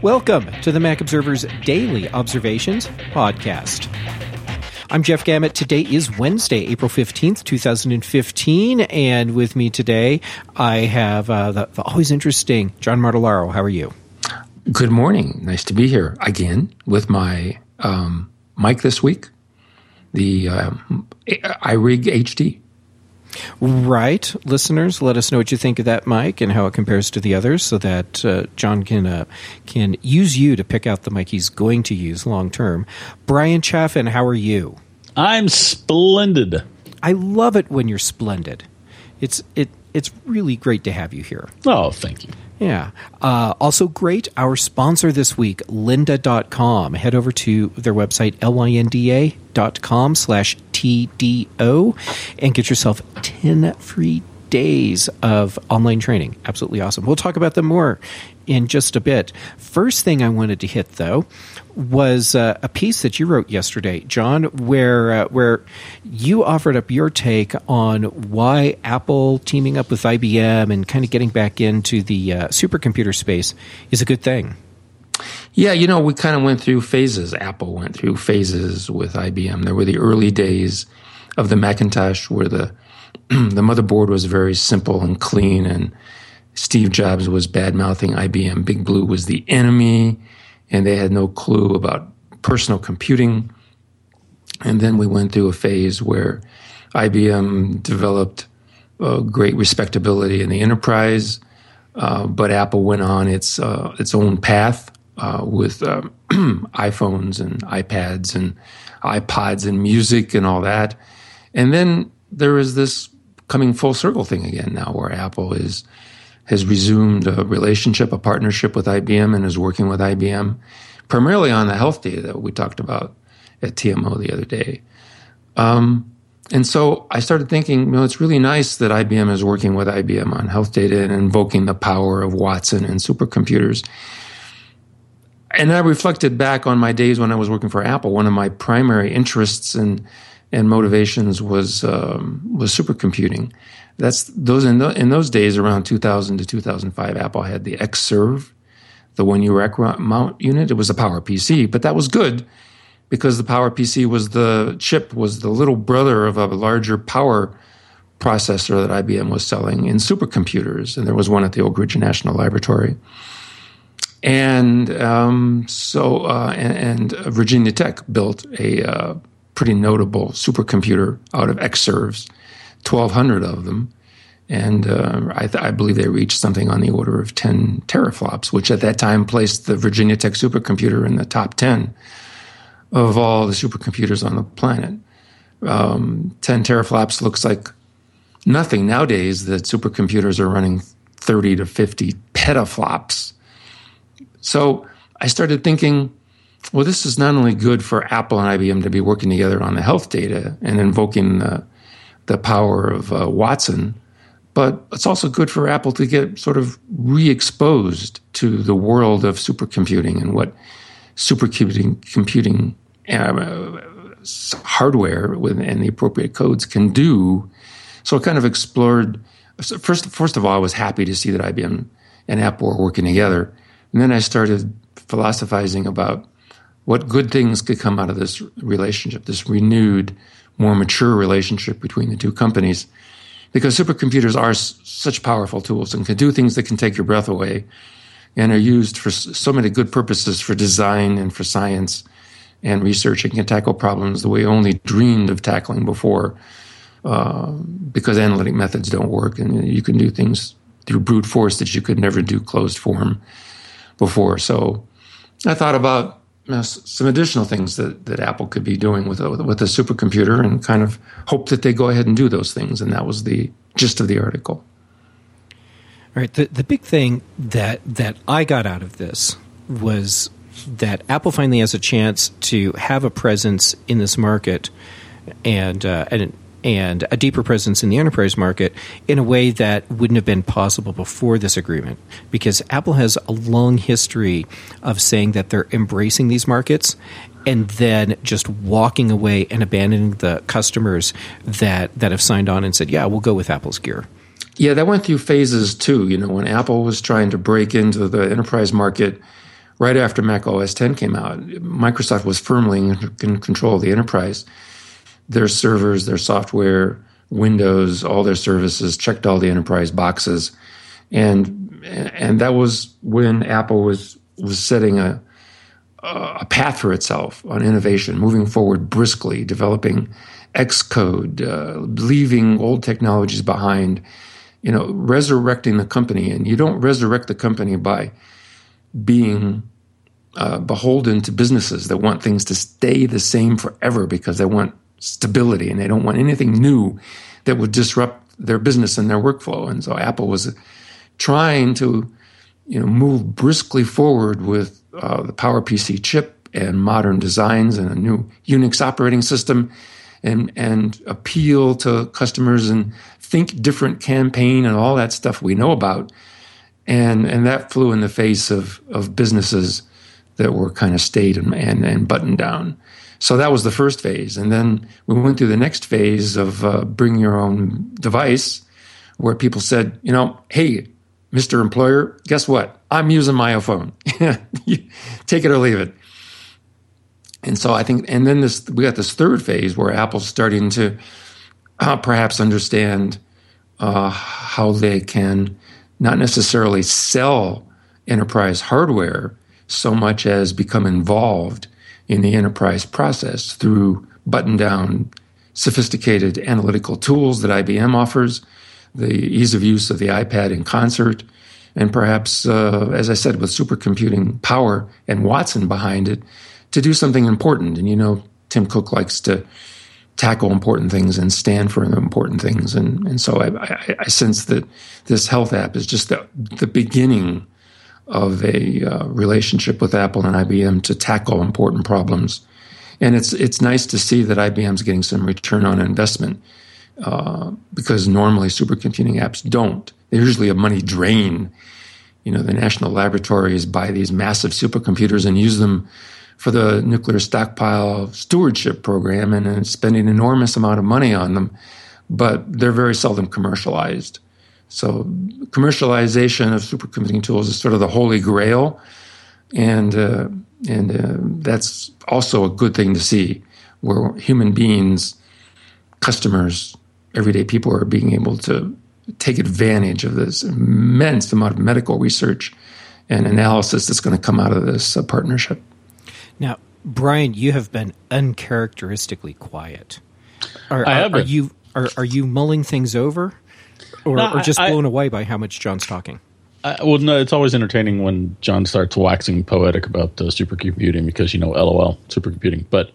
Welcome to the Mac Observer's Daily Observations podcast. I'm Jeff Gamet. Today is Wednesday, April 15th, 2015, and with me today I have the always interesting John Martellaro. How are you? Good morning. Nice to be here again with my mic this week, the iRig HD. Right. Listeners, let us know what you think of that mic and how it compares to the others so that John can use you to pick out the mic he's going to use long term. Brian Chaffin, how are you? I'm splendid. I love it when you're splendid. It's really great to have you here. Oh, thank you. Yeah. Also great, our sponsor this week, lynda.com. Head over to their website, lynda.com/TDO, and get yourself 10 free days of online training. Absolutely awesome. We'll talk about them more in just a bit. First thing I wanted to hit, though, was a piece that you wrote yesterday, John, where you offered up your take on why Apple teaming up with IBM and kind of getting back into the supercomputer space is a good thing. Yeah, we kind of went through phases. Apple went through phases with IBM. There were the early days of the Macintosh where the motherboard was very simple and clean, and Steve Jobs was bad-mouthing IBM. Big Blue was the enemy, and they had no clue about personal computing. And then we went through a phase where IBM developed great respectability in the enterprise, but Apple went on its own path with iPhones and iPads and iPods and music and all that. And then there is this coming full circle thing again now where Apple has resumed a relationship, a partnership with IBM, and is working with IBM, primarily on the health data that we talked about at TMO the other day. And so I started thinking, it's really nice that IBM is working with IBM on health data and invoking the power of Watson and supercomputers. And I reflected back on my days when I was working for Apple. One of my primary interests and motivations was supercomputing. In those days, around 2000 to 2005, Apple had the Xserve, the 1U rack mount unit. It was a PowerPC, but that was good because the PowerPC was the little brother of a larger power processor that IBM was selling in supercomputers, and there was one at the Oak Ridge National Laboratory. And Virginia Tech built a pretty notable supercomputer out of Xserves, 1,200 of them. And I believe they reached something on the order of 10 teraflops, which at that time placed the Virginia Tech supercomputer in the top 10 of all the supercomputers on the planet. 10 teraflops looks like nothing nowadays that supercomputers are running 30 to 50 petaflops. So I started thinking, well, this is not only good for Apple and IBM to be working together on the health data and invoking the power of Watson, but it's also good for Apple to get sort of re-exposed to the world of supercomputing and what supercomputing hardware and the appropriate codes can do. So I kind of explored. First of all, I was happy to see that IBM and Apple were working together, and then I started philosophizing about what good things could come out of this relationship, this renewed, more mature relationship between the two companies. Because supercomputers are such powerful tools and can do things that can take your breath away and are used for so many good purposes for design and for science and research, and can tackle problems that we only dreamed of tackling before because analytic methods don't work, and you can do things through brute force that you could never do closed form before. So I thought about some additional things that Apple could be doing with a supercomputer, and kind of hope that they go ahead and do those things. And that was the gist of the article. All right. The big thing that I got out of this was that Apple finally has a chance to have a presence in this market and a deeper presence in the enterprise market in a way that wouldn't have been possible before this agreement. Because Apple has a long history of saying that they're embracing these markets and then just walking away and abandoning the customers that have signed on and said, yeah, we'll go with Apple's gear. Yeah, that went through phases too. You know, when Apple was trying to break into the enterprise market right after Mac OS X came out, Microsoft was firmly in control of the enterprise. Their servers, their software, Windows, all their services, checked all the enterprise boxes. And that was when Apple was setting a path for itself on innovation, moving forward briskly, developing Xcode, leaving old technologies behind, resurrecting the company. And you don't resurrect the company by being beholden to businesses that want things to stay the same forever because they want stability and they don't want anything new that would disrupt their business and their workflow. And so Apple was trying to, move briskly forward with the PowerPC chip and modern designs and a new Unix operating system, and appeal to customers and think different campaign and all that stuff we know about. And that flew in the face of businesses that were kind of staid and buttoned down. So that was the first phase. And then we went through the next phase of bring your own device, where people said, hey, Mr. Employer, guess what? I'm using my iPhone. Take it or leave it. And so I think, and then we got this third phase where Apple's starting to perhaps understand how they can not necessarily sell enterprise hardware so much as become involved in the enterprise process through button-down, sophisticated analytical tools that IBM offers, the ease of use of the iPad in concert, and perhaps, as I said, with supercomputing power and Watson behind it, to do something important. And Tim Cook likes to tackle important things and stand for important things. And so I sense that this health app is just the beginning of a relationship with Apple and IBM to tackle important problems. And it's nice to see that IBM's getting some return on investment, because normally supercomputing apps don't. They're usually a money drain. The national laboratories buy these massive supercomputers and use them for the nuclear stockpile stewardship program and spending an enormous amount of money on them, but they're very seldom commercialized. So commercialization of supercomputing tools is sort of the holy grail, and that's also a good thing to see, where human beings, customers, everyday people are being able to take advantage of this immense amount of medical research and analysis that's going to come out of this partnership. Now, Brian, you have been uncharacteristically quiet. Are you mulling things over, or just blown away by how much John's talking? Well, no, it's always entertaining when John starts waxing poetic about supercomputing because, LOL, supercomputing. But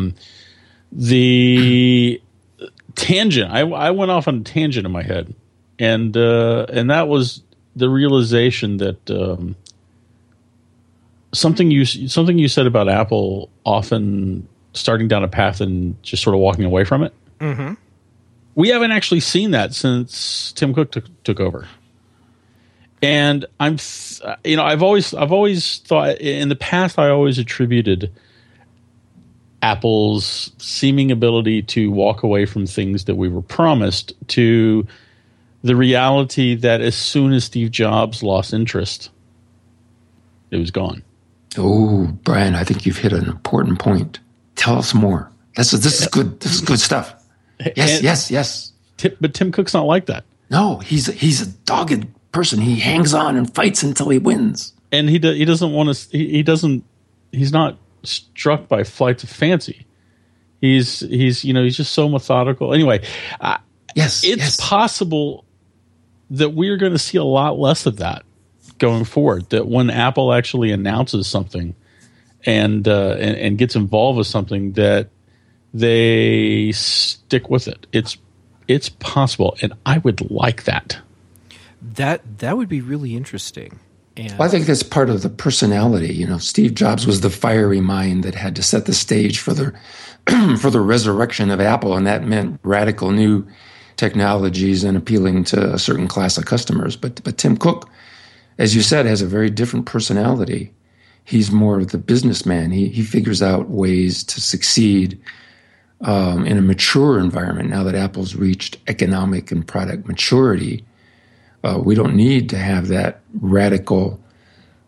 the tangent, I went off on a tangent in my head, and that was the realization that something you said about Apple often starting down a path and just sort of walking away from it. Mm-hmm. We haven't actually seen that since Tim Cook took over. And I've always thought in the past, I always attributed Apple's seeming ability to walk away from things that we were promised to the reality that as soon as Steve Jobs lost interest, it was gone. Oh, Brian, I think you've hit an important point. Tell us more. This is good. This is good stuff. Yes. But Tim Cook's not like that. No, he's a dogged person. He hangs on and fights until he wins. And he doesn't want to. He's not struck by flights of fancy. He's just so methodical. Anyway, it's possible that we're going to see a lot less of that going forward. That when Apple actually announces something and gets involved with something, that they stick with it. It's possible, and I would like that. That would be really interesting. And I think that's part of the personality. Steve Jobs was the fiery mind that had to set the stage for the for the resurrection of Apple, and that meant radical new technologies and appealing to a certain class of customers. But Tim Cook, as you said, has a very different personality. He's more of the businessman. He figures out ways to succeed in a mature environment. Now that Apple's reached economic and product maturity, we don't need to have that radical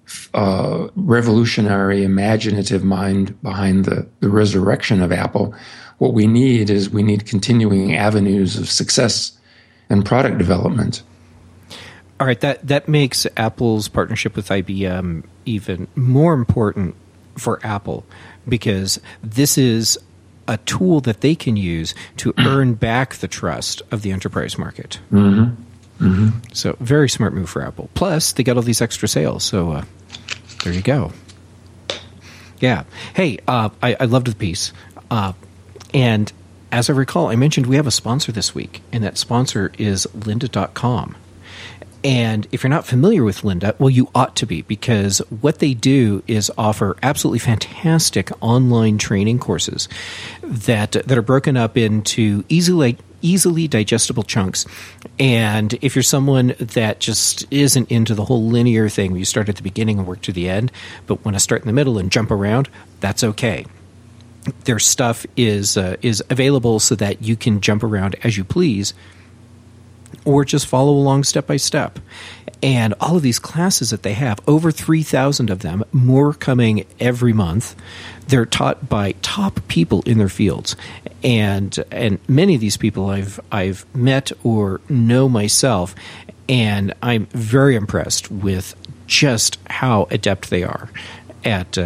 revolutionary, imaginative mind behind the resurrection of Apple. What we need continuing avenues of success and product development. All right, that makes Apple's partnership with IBM even more important for Apple, because this is a tool that they can use to earn back the trust of the enterprise market. Mm-hmm. Mm-hmm. So very smart move for Apple. Plus, they got all these extra sales. So there you go. Yeah. Hey, I loved the piece. And as I recall, I mentioned we have a sponsor this week, and that sponsor is lynda.com. And if you're not familiar with Lynda, well, you ought to be, because what they do is offer absolutely fantastic online training courses that are broken up into easily digestible chunks. And if you're someone that just isn't into the whole linear thing where you start at the beginning and work to the end, but want to start in the middle and jump around, that's okay. Their stuff is available so that you can jump around as you please, or just follow along step by step. And all of these classes that they have, over 3,000 of them, more coming every month. They're taught by top people in their fields. And many of these people I've met or know myself, and I'm very impressed with just how adept they are at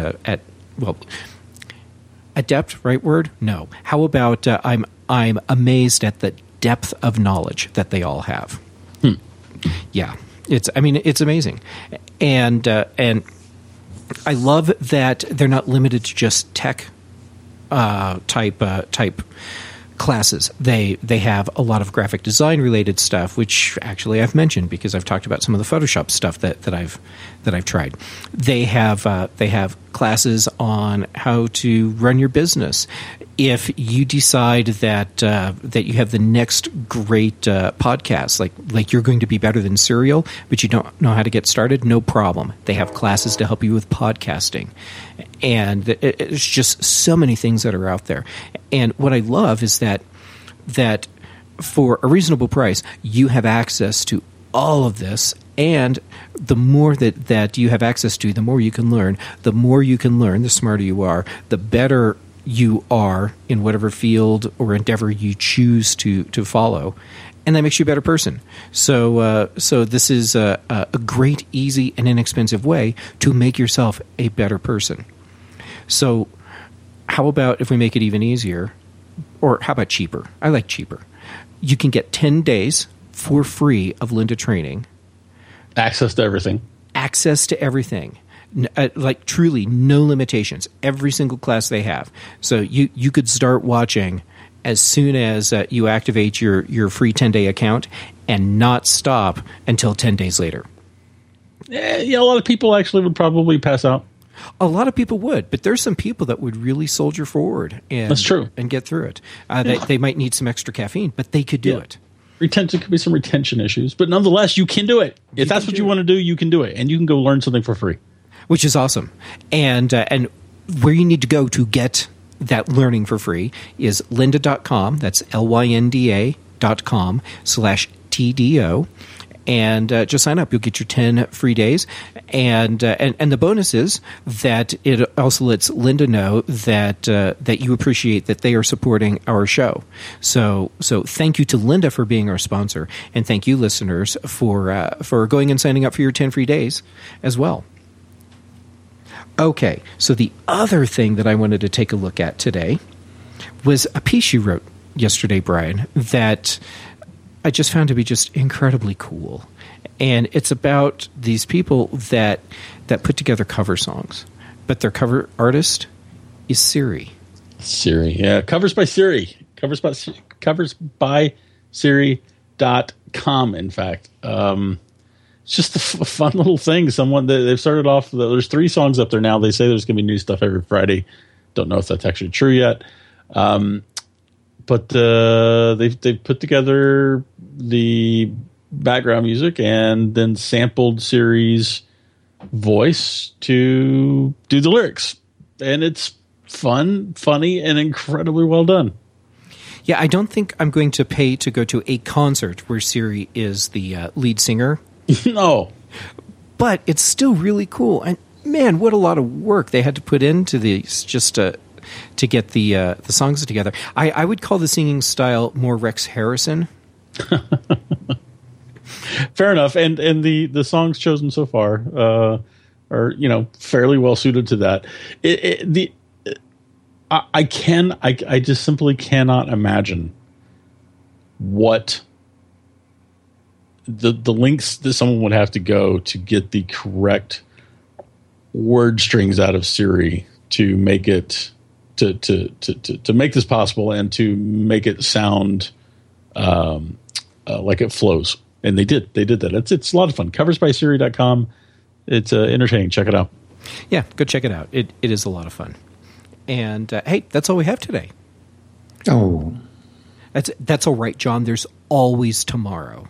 adept, right word? No. How about I'm amazed at the depth of knowledge that they all have. Yeah, it's amazing, and I love that they're not limited to just tech type classes. They have a lot of graphic design related stuff, which actually I've mentioned because I've talked about some of the Photoshop stuff that I've tried. They have classes on how to run your business. If you decide that you have the next great podcast, like you're going to be better than Serial, but you don't know how to get started, no problem. They have classes to help you with podcasting. And it's just so many things that are out there. And what I love is that for a reasonable price, you have access to all of this. And the more that you have access to, the more you can learn. The more you can learn, the smarter you are, the better you are in whatever field or endeavor you choose to follow. And that makes you a better person. So this is a great, easy, and inexpensive way to make yourself a better person. So how about if we make it even easier? Or how about cheaper? I like cheaper. You can get 10 days for free of Lynda training. Access to everything. Access to everything. Like truly no limitations. Every single class they have. So you could start watching as soon as you activate your free 10-day account and not stop until 10 days later. Yeah, a lot of people actually would probably pass out. A lot of people would, but there's some people that would really soldier forward and that's true. And get through it. They might need some extra caffeine, but they could do it. There could be some retention issues, but nonetheless, you can do it. If that's what you want to do, you can do it, and you can go learn something for free. Which is awesome. And where you need to go to get that learning for free is lynda.com. That's lynda.com/TDO. And just sign up. You'll get your 10 free days. And the bonus is that it also lets Lynda know that you appreciate that they are supporting our show. So thank you to Lynda for being our sponsor. And thank you, listeners, for going and signing up for your 10 free days as well. Okay, so the other thing that I wanted to take a look at today was a piece you wrote yesterday, Brian, that I just found to be just incredibly cool. And it's about these people that put together cover songs, but their cover artist is Siri. Siri, yeah. Covers by Siri. Covers by Siri.com, in fact. It's just a fun little thing. They've started off, there's 3 songs up there now. They say there's going to be new stuff every Friday. Don't know if that's actually true yet. But they've put together the background music and then sampled Siri's voice to do the lyrics. And it's fun, funny, and incredibly well done. Yeah, I don't think I'm going to pay to go to a concert where Siri is the lead singer. No. but it's still really cool. And man, what a lot of work they had to put into these just to get the songs together. I would call the singing style more Rex Harrison. Fair enough. And the songs chosen so far are fairly well suited to that. I just simply cannot imagine what the lengths that someone would have to go to get the correct word strings out of Siri to make it to make this possible and to make it sound like it flows. And they did that. It's a lot of fun. Coversbysiri.com. It's entertaining. Check it out. Yeah, go check it out. It is a lot of fun. And hey, that's all we have today. Oh, that's all right, John. There's always tomorrow.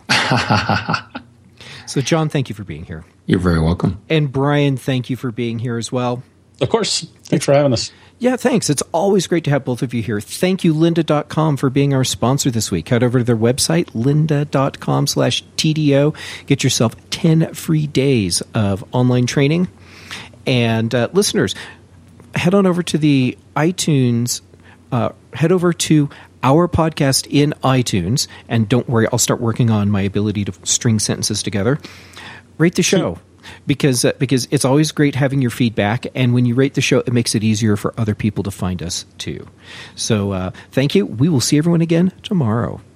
So, John, thank you for being here. You're very welcome. And Brian, thank you for being here as well. Of course. Thanks for having us. Yeah, thanks. It's always great to have both of you here. Thank you, lynda.com, for being our sponsor this week. Head over to their website, lynda.com/TDO. Get yourself 10 free days of online training. And listeners, head on over to the iTunes, head over to our podcast in iTunes, and don't worry, I'll start working on my ability to string sentences together. Rate the show. Because it's always great having your feedback, and when you rate the show, it makes it easier for other people to find us too. So thank you. We will see everyone again tomorrow.